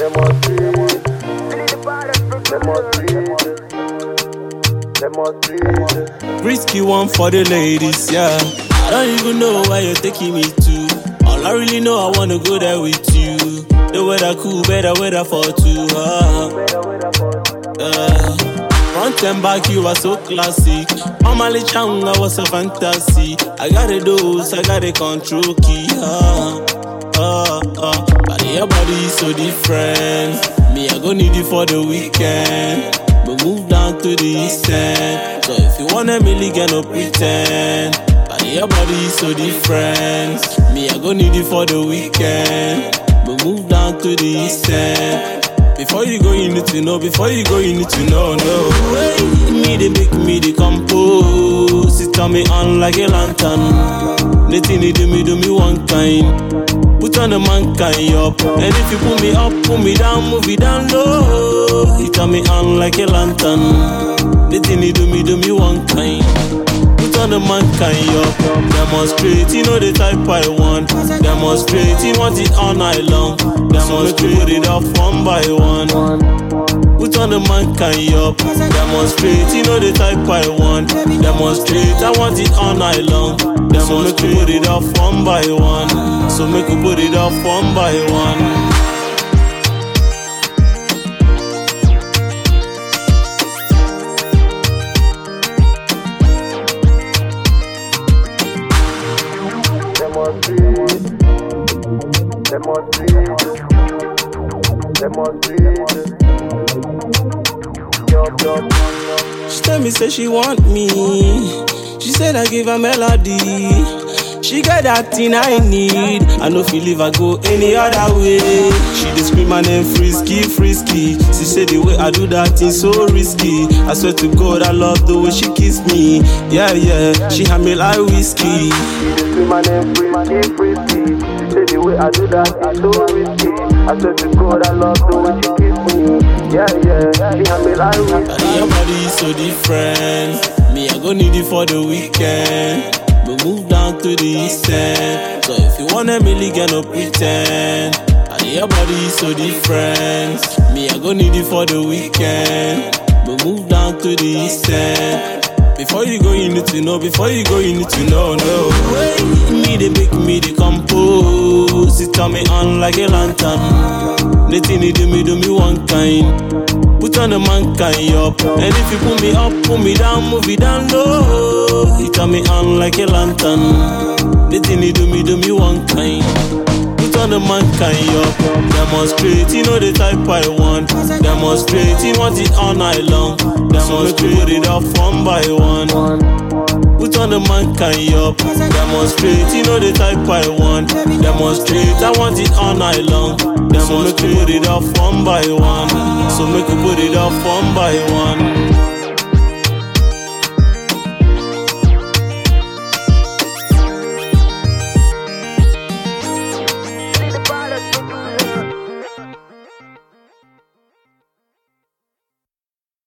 Risky one for the ladies, yeah. I don't even know where you're taking me to. All I really know, I wanna go there with you. The weather cool, better weather for two. Front and back, you are so classic. Mama Changa was a fantasy. I got a dose, I got a control key. But your body is so different. Me, I go need you for the weekend. But move down to the east end. So if you want a milli, get no pretend. But your body is so different. Me, I go need you for the weekend. But move down to the east end. Before you go, you need to know. Before you go, you need to know. No. Me, they make me the compose. It turn me on like a lantern. Nothing you do me one kind. Put on the mankind up. And if you pull me up, pull me down, move it down low. You turn me on like a lantern. Nothing you do me one kind. Put on the mankind up. Demonstrate, you know the type I want. Demonstrate, you want it all night long. Demonstrate, put it up one by one. Put on the mankind up. Demonstrate, you know the type I want. Demonstrate, I want it all night long. Demonstrate, put it up one by one. So make you put it up one by one. She tell me say she want me. She said I give her melody. She got that thing I need. I know if you leave I go any other way. She dey scream my name frisky. She said the way I do that thing so risky. I swear to God I love the way she kiss me. Yeah, she had me like whiskey. She dey scream my name frisky. She said the way I do that thing so risky. I swear to God I love the way she kiss me. Yeah, she had me like whiskey. Your body is so different. Me I go need you for the weekend. But move down to the east end. So if you want a milli, get no pretend. And your body is so different. Me, I go need you for the weekend. But move down to the east end. Before you go, you need to know. Before you go, you need to know. No. Me, they make me the compose. It turn me on like a lantern. Nothing you do me one kind. Put on the mankind up. And if you pull me up, pull me down, move it down low. You turn me on like a lantern. Nothing you do me one kind. Put on the mankind up. Demonstrate, you know the type I want. Demonstrate, you want it all night long. Demonstrate, put it up one by one. Put on the mankind up. Demonstrate, you know the type I want. Demonstrate, I want it all night long. Demonstrate, put it up one by one. So make you put it up one by one.